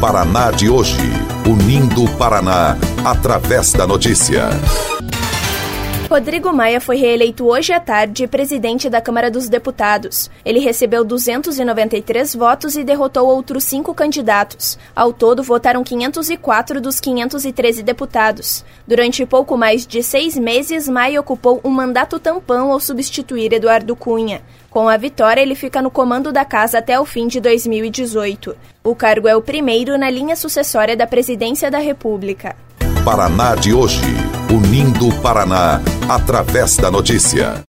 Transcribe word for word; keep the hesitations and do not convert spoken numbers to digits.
Paraná de hoje, unindo o Paraná através da notícia. Rodrigo Maia foi reeleito hoje à tarde presidente da Câmara dos Deputados. Ele recebeu duzentos e noventa e três votos e derrotou outros cinco candidatos. Ao todo, votaram quinhentos e quatro dos quinhentos e treze deputados. Durante pouco mais de seis meses, Maia ocupou um mandato tampão ao substituir Eduardo Cunha. Com a vitória, ele fica no comando da casa até o fim de dois mil e dezoito. O cargo é o primeiro na linha sucessória da Presidência da República. Paraná de hoje, unindo o Paraná através da notícia.